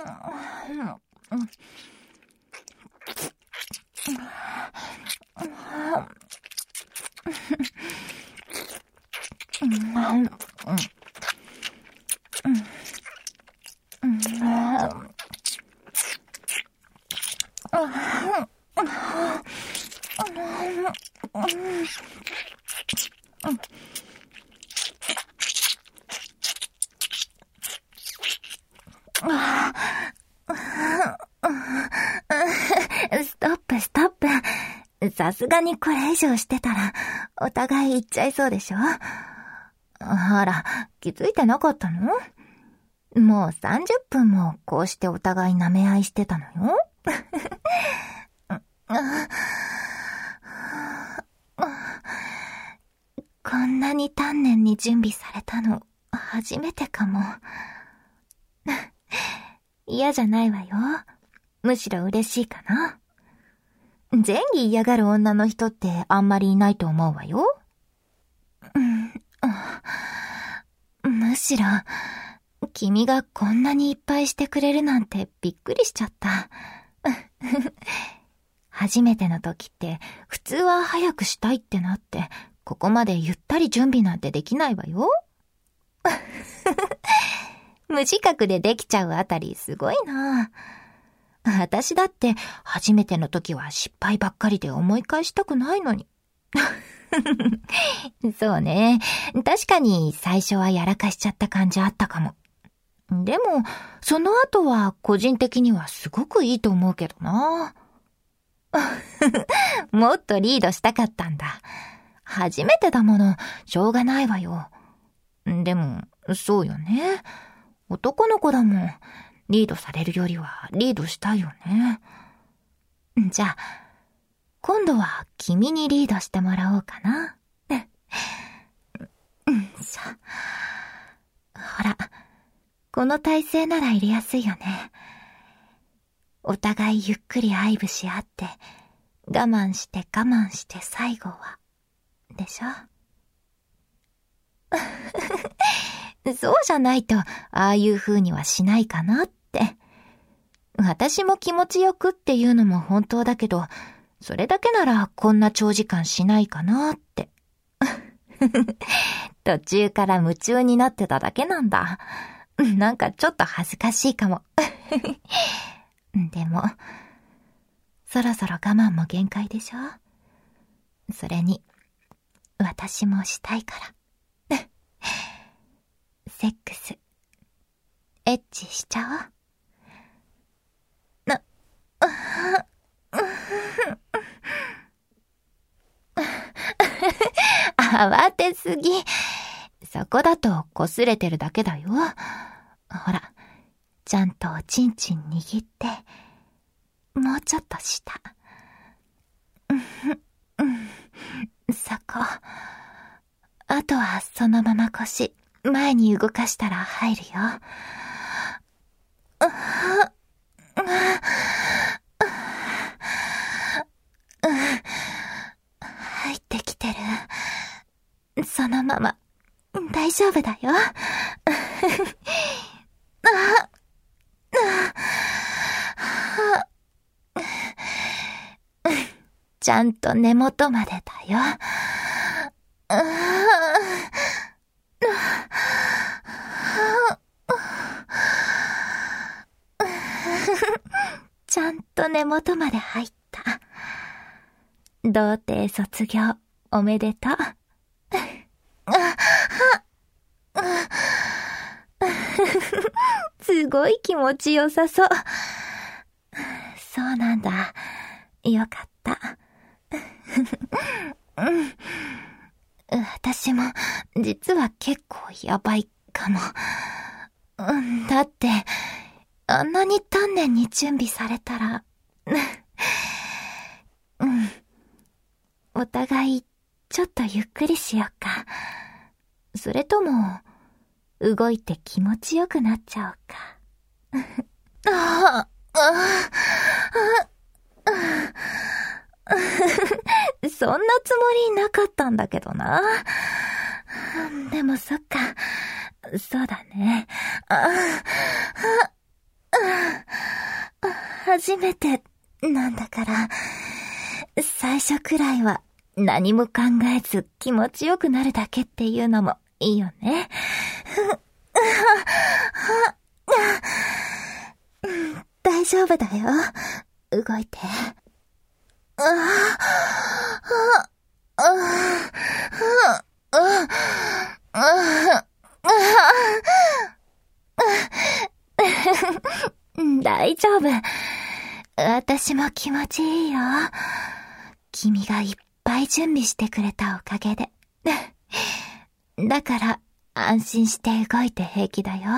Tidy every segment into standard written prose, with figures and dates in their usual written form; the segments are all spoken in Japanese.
さすがにこれ以上してたら、お互い行っちゃいそうでしょ？あら、気づいてなかったの？もう30分もこうしてお互い舐め合いしてたのよ。こんなに丹念に準備されたの、初めてかも。嫌じゃないわよ。むしろ嬉しいかな。前儀嫌がる女の人ってあんまりいないと思うわよ。むしろ、君がこんなにいっぱいしてくれるなんてびっくりしちゃった。初めての時って普通は早くしたいってなって、ここまでゆったり準備なんてできないわよ。無自覚でできちゃうあたりすごいな。私だって初めての時は失敗ばっかりで思い返したくないのに。そうね。確かに最初はやらかしちゃった感じあったかも。でも、その後は個人的にはすごくいいと思うけどな。もっとリードしたかったんだ。初めてだもの、しょうがないわよ。でも、そうよね。男の子だもん。リードされるよりはリードしたいよね。じゃあ、今度は君にリードしてもらおうかな。ほら、この体勢なら入れやすいよね。お互いゆっくり愛撫し合って、我慢して最後は、でしょ？そうじゃないと、ああいう風にはしないかなって。私も気持ちよくっていうのも本当だけど、それだけならこんな長時間しないかなって。途中から夢中になってただけなんだ。なんかちょっと恥ずかしいかも。でも、そろそろ我慢も限界でしょ？それに、私もしたいから。セックス、エッチしちゃおう。慌てすぎ。そこだと擦れてるだけだよ。ほら、ちゃんとおちんちん握って、もうちょっと下。そこ。あとはそのまま腰、前に動かしたら入るよ。入ってきてる。そのまま、大丈夫だよ。ちゃんと根元までだよ。ちゃんと根元まで入った。童貞卒業おめでとう。すごい気持ちよさそう。そうなんだ。よかった。私も実は結構やばいかも。だってあんなに丹念に準備されたらお互いちょっとゆっくりしようか。それとも動いて気持ちよくなっちゃおうか。そんなつもりなかったんだけどな。でもそっか、そうだね。 初めてなんだから、最初くらいは何も考えず気持ちよくなるだけっていうのもいいよね。大丈夫だよ。動いて。大丈夫。私も気持ちいいよ。君がいっぱい準備してくれたおかげで。だから安心して動いて平気だよ。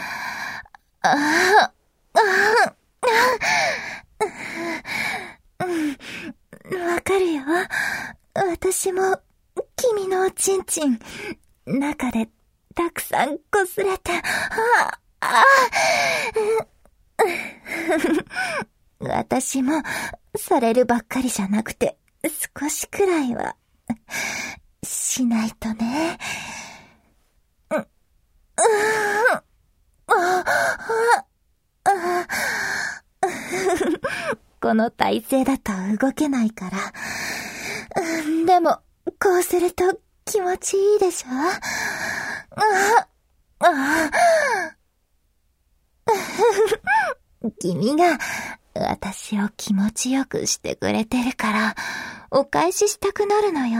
わかるよ。私も君のおちんちん中でたくさん擦れて、私もされるばっかりじゃなくて少しくらいはしないとね。この体勢だと動けないから。でもこうすると気持ちいいでしょ。君が私を気持ちよくしてくれてるからお返ししたくなるのよ。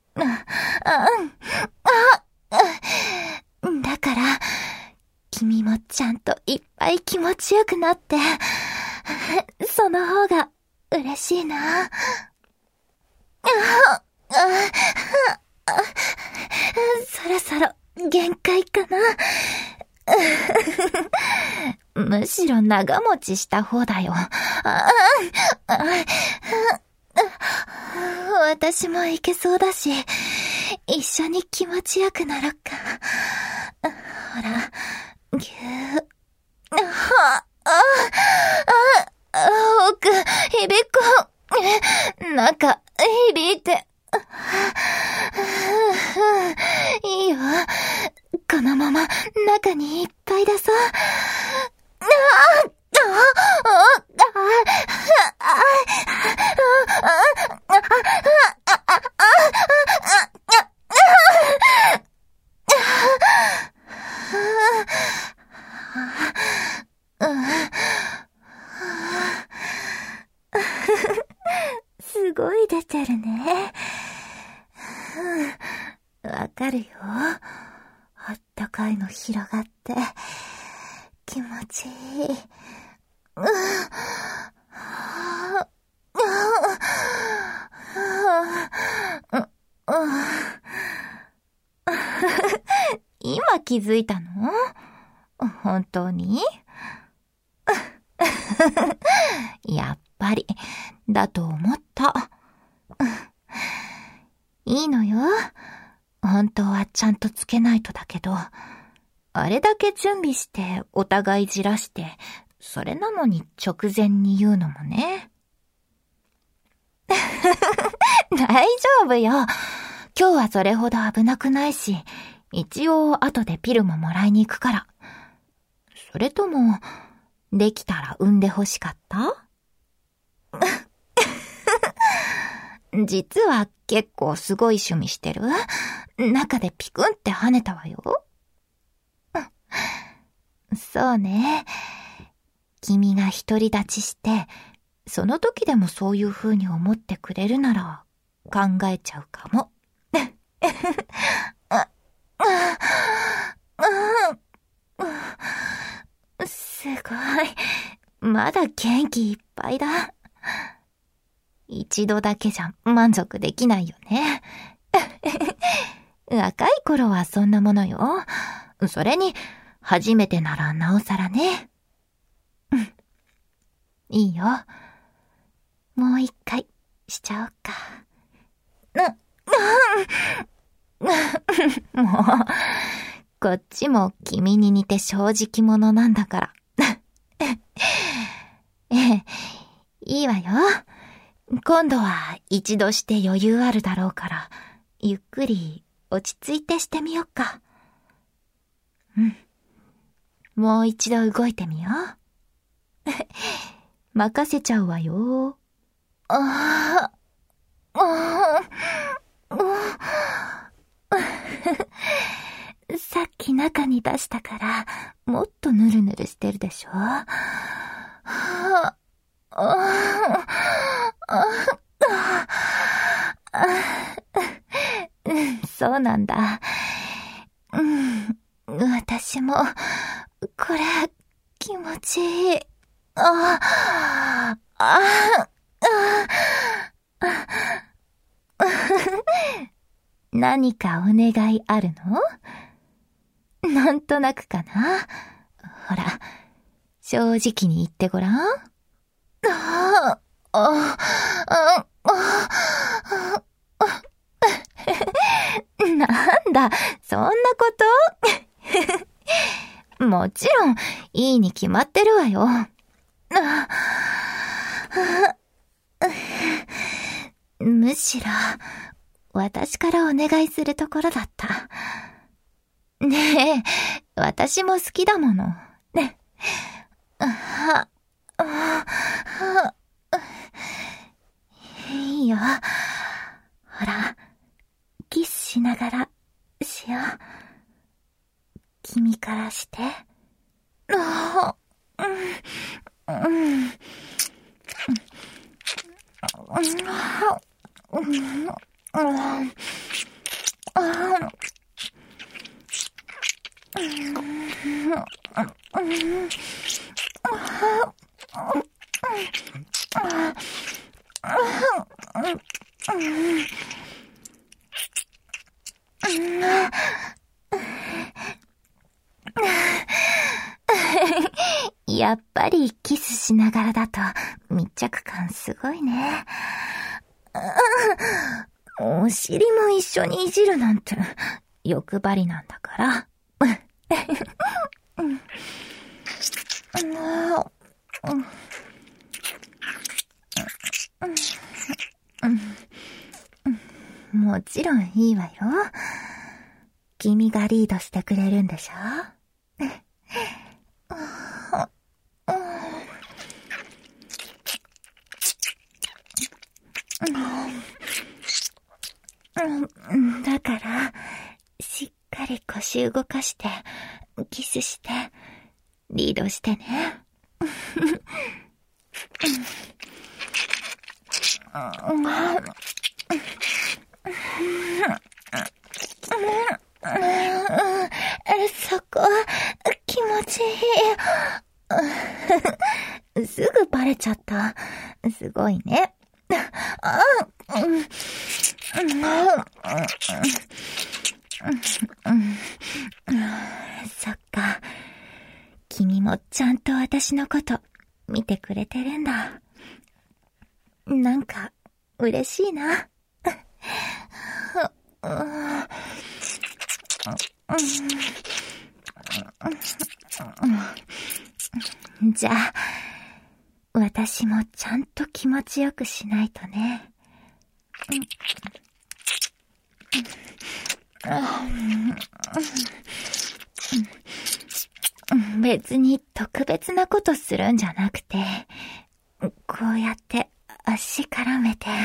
だから君もちゃんといっぱい気持ちよくなってその方が嬉しいな。そろそろ限界かな。むしろ長持ちした方だよ。私もいけそうだし、一緒に気持ちよくなろっか。ほら、ぎゅー。奥、響く。中、響いて。いいよ。このまま中にいっぱい出そう。すごい出てるね。わかるよ。あったかいの広がって気持ちいい。今気づいたの？本当に？やっぱりだと思った。いいのよ。本当はちゃんとつけないとだけど、あれだけ準備してお互いじらして、それなのに直前に言うのもね。大丈夫よ。今日はそれほど危なくないし、一応後でピルももらいに行くから。それとも、できたら産んで欲しかった？実は結構すごい趣味してる？中でピクンって跳ねたわよ。そうね。君が独り立ちして、その時でもそういう風に思ってくれるなら考えちゃうかも。すごい。まだ元気いっぱいだ。一度だけじゃ満足できないよね。若い頃はそんなものよ。それに、初めてならなおさらね。いいよ。もう一回しちゃおうか。もう、こっちも君に似て正直者なんだから。いいわよ。今度は一度して余裕あるだろうから、ゆっくり落ち着いてしてみよっか。もう一度動いてみよう。 任せちゃうわよ。さっき中に出したから、もっとヌルヌルしてるでしょ？そうなんだ。私も、これ、気持ちいい。何かお願いあるの？なんとなくかな？ほら、正直に言ってごらん。なんだ、そんなこともちろん、いいに決まってるわよ。むしろ、私からお願いするところだった。ねえ、私も好きだもの。ね。いいよ。ほら、キスしながらしよう。君からして。やっぱりキスしながらだと密着感すごいね。お尻も一緒にいじるなんて欲張りなんだから。もちろんいいわよ。君がリードしてくれるんでしょ？だから、しっかり腰動かして、キスして、リードしてね。そこ、気持ちいい。すぐバレちゃった。すごいね。そっか。君もちゃんと私のこと見てくれてるんだ。なんか嬉しいな。じゃあ、私もちゃんと気持ちよくしないとね。別に特別なことするんじゃなくて、こうやって足絡めて、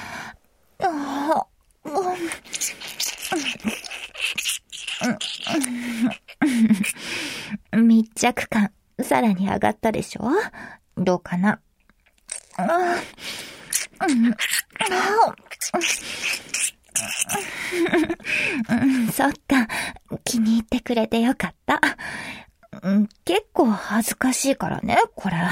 密着感さらに上がったでしょ？どうかな？そっか、気に入ってくれてよかった。結構恥ずかしいからね、これ。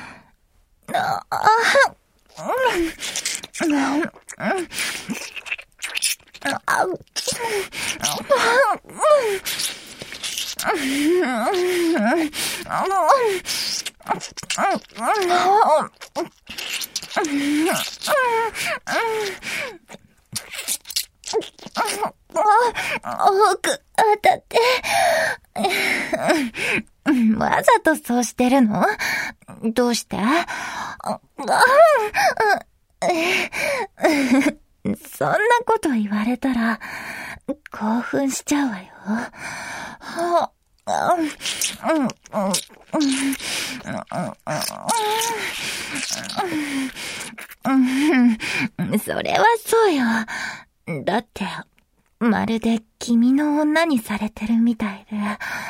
奥当たって。わざとそうしてるの？どうして？そんなこと言われたら興奮しちゃうわよ。 それはそうよ。だって、まるで君の女にされてるみたいで。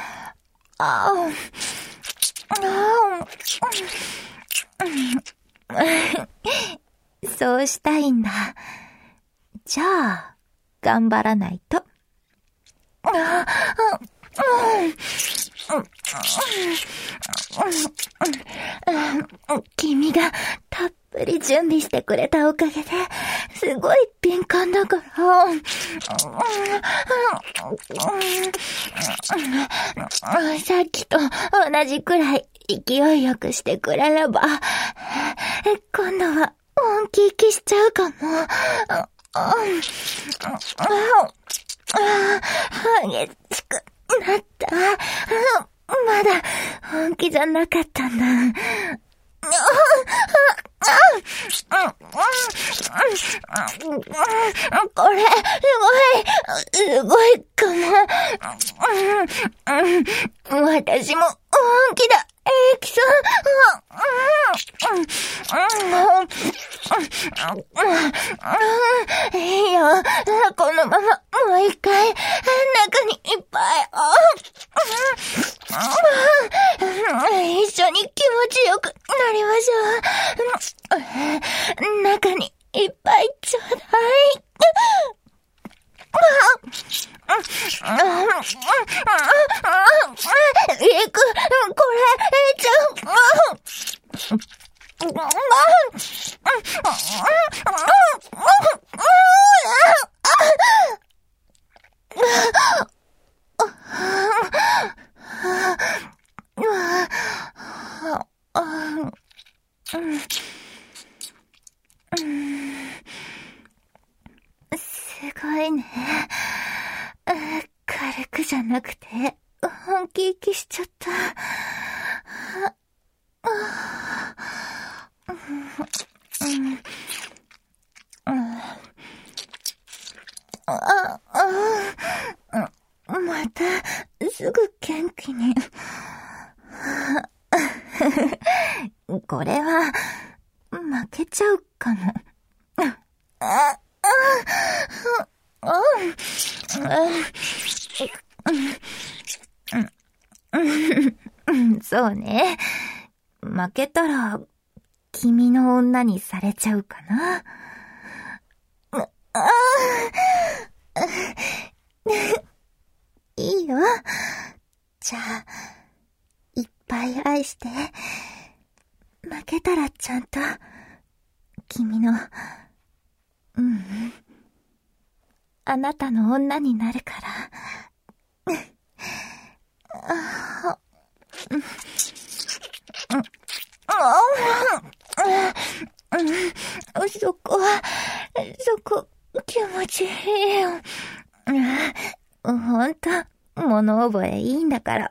そうしたいんだ。じゃあ、頑張らないと。君がたっぷり準備してくれたおかげで、すごい敏感だから。さっきと同じくらい勢いよくしてくれれば、今度は本気息しちゃうかも。激しくなった。まだ本気じゃなかったんだ。これ、すごいかも。私も本気だ。キさん。いいよ。このまま、もう一回、中にいっぱい。一緒に気持ちよくなりましょう。中にいっぱいちょうだい。これ、ちゃすごいね。軽くじゃなくて、本気息しちゃった。また、すぐ元気に。これは、負けちゃうかも。そうね。負けたら、君の女にされちゃうかな。いいよ。じゃあ、いっぱい愛して。負けたらちゃんと、君の、あなたの女になるから。そこ、気持ちいいよ。ほんと、物覚えいいんだから。